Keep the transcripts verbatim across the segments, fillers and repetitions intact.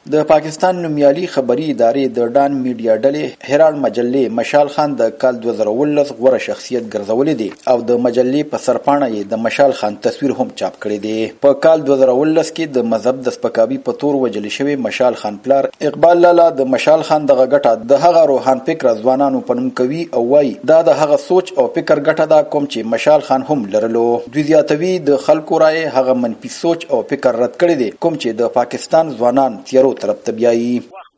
د پاکستان نومیالي خبري ادارې د ډان میډیا ډلې هرالد مجلې مشال خان د کال دوه زره اوولس غوره شخصیت ګرځولې دي او د مجلې په سرپاڼه یې د مشال خان تصویر هم چاپ کړی دی. په کال دوه زره اوولس کې د مذهب د سپکاوي په تور وجل شوی مشال خان پلار اقبال لالا د مشال خان دغه ګټه د هغه روحان فکر ځوانانو په نوم کوي او وایي دا د هغه سوچ او فکر ګټه ده کوم چې مشال خان هم لرلو. دوی زیاتوي د خلکو رائے هغه منفي سوچ او فکر رد کړی دی کوم چې د پاکستان ځوانان تیارو طرف ته بیایي.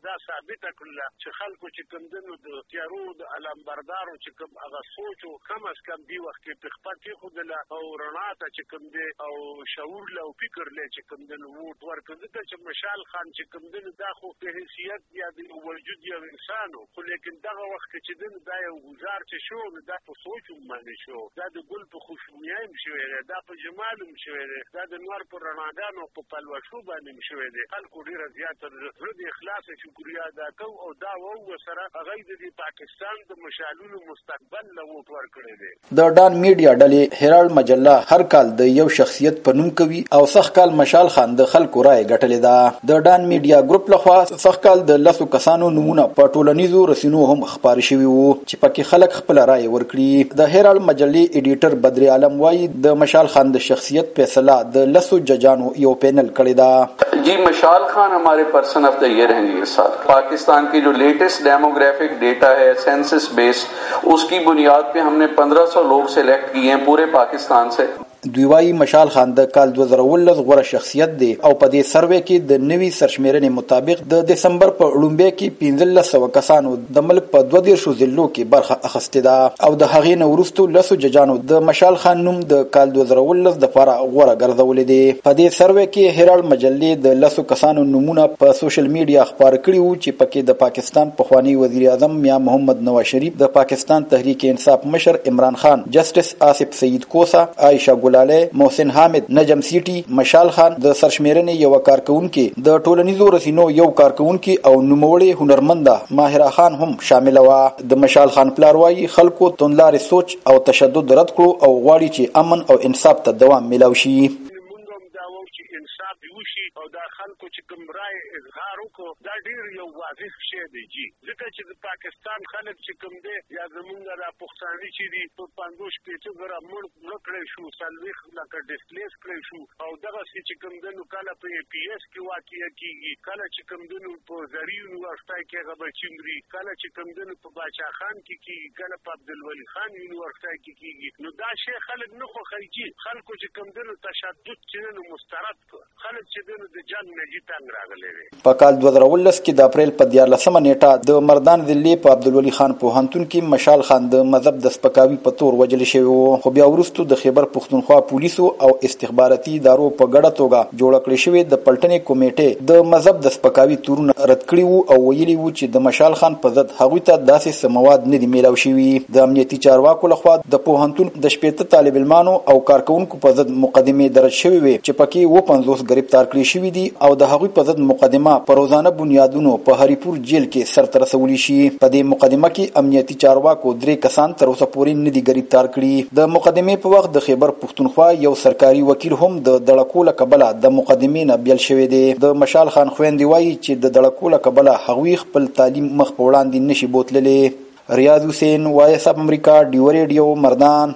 ثابته کړله چې خلکو چې کوم دنو د تیارو د علمبردارو چې کوم هغه سوچ او کم از کم دی وخت کې په خپل کې خودله او رڼا ته چې کوم دی او شعور له فکر له چې کوم دنو ووټ ورکړي چې مشال خان چې کوم دنو دا خو په حیثیت یا د وجود یو انسانو خو لیکن دغه وخت چې دنو دا یو گزار چې شو نو دا په سوچ باندې شو دا د ګل په خوشبویۍ شوی دی دا په جمال شوی دی دا د نور په رڼاګانو په پلوشو باندې شوی دی. خلکو ډیره زیاته زړه د اخلاص شکریا دا کو او دا وو سره هغه د پاکستان د مشالونو مستقبل له ووټ ورکړي دي. د ډان میډیا ډلې هرالد مجله هر کال د یو شخصیت په نوم کوي او سخت کال مشال خان د خلکو رائے ګټلې ده. د ډان میډیا ګروپ لخوا سخت کال د لسو کسانو نمونه په ټولنیزو رسنیو هم خبر شوی وو چې پکې خلک خپل رائے ورکړي. د هرالد مجلې ایډیټر بدر عالم وایي د مشال خان د شخصیت فیصله د لسو ججانو یو پینل کړی ده. جی مشال خان ہمارے پرسن آف دا ایئر ہیں جی. اس سال پاکستان کی جو لیٹسٹ ڈیموگرافک ڈیٹا ہے سینسس بیس اس کی بنیاد پہ ہم نے پندرہ سو لوگ سلیکٹ کیے ہیں پورے پاکستان سے. دوی وايي مشال خان د کال دوه زره اوولس غوره شخصیت دی او په دې سروې کې د نوي سرشمیرنې مطابق د دسمبر په لومړۍ کې پنځلس سوه کسانو د ملک په دوه دیرشو ضلعو کې برخه اخیستې ده او د هغې نه وروستو لسو ججانو د مشال خان نوم د کال دوه زره اوولس دپاره غوره ګرځولی دی. په دې سروې کې هرالد مجلې د لسو کسانو نومونه په سوشل میډیا خپاره کړي وو چې پکې د پاکستان پخوانی وزیر اعظم میا محمد نواز شریف، د پاکستان تحریک انصاف مشر عمران خان، جسټس آصف سعید کوسا، عائشہ ګلاله، محسن حامد، نجم سیټي، مشال خان، د سرشمیرنې یو کارکونکي، د ټولنیزو رسنیو یو کارکونکي او نوموړی هنرمنده ماهره خان هم شامل و. د مشال خان پلار وايي خلکو توندلارې سوچ او تشدد رد کړو او غواړي چې امن او انصاف ته دوام ملاوي شي. وشي او دا خلکو چې کوم رائے اظهار وکړو دا ډیر یو واضح شی دی جی ځکه چې د پاکستان خلک چې کوم دی یا زمونږ د پښتانه چې دی په پنځوس پیټو غره مړ کړی شو سلويخ لکه ډیسپلیس کړی شو او دغه چې کوم دی نو کله په پی ایس کې واقع کیږي کله چې کوم دی نو په زری یونیورسيټي کې هغه بچیمري کله چې کوم دی نو په باچا خان کې کیږي کله په عبدالولي خان یونیورسيټي کې کیږي نو دا شی خلک نه خوښي خلکو چې کوم دی نو تشدد چې نو مسترد کړ په کال دوه زره اوولس کې د اپریل په دیارلسمه نیټه د مردان ضلع په عبدالولي خان پوهنتون کې مشال خان د مذهب د سپکاوي په تور وجل شوی و خو بیا وروسته د خیبر پښتونخوا پولیسو او استخباراتي ادارو په ګډه توګه جوړ کړی شوی د پلټنې کمیټې د مذهب د سپکاوي تورونه رد کړي وو او ویلي وو چې د مشال خان په ضد هغوی ته داسې څه مواد نه دي میلاو شوي. د امنیتي چارواکو لخوا د پوهنتون د شپېته طالب علمانو او کارکونکو په ضد مقدمې درج شوې وې چې پکې اووه پنځوس ګرفتار کړي شوي دي او د هغوی په ضد مقدمه په روزانه بنیادونو په هریپور جیل کې سرته رسولی شي. په دې مقدمه کې امنیتي چارواکو درې کسان تر اوسه پورې نه دي ګرفتار کړي. د مقدمې په وخت د خیبر پښتونخوا یو سرکاري وکیل هم د دړکو له کبله د مقدمې نه بیل شوی دی. د مشال خان خویندې وایي چې د دړکو له کبله هغوی خپل تعلیم مخ په وړاندې نشي بوتللی. ریاض حسین، وایس اپ امریکا، ډیو ریډیو، مردان.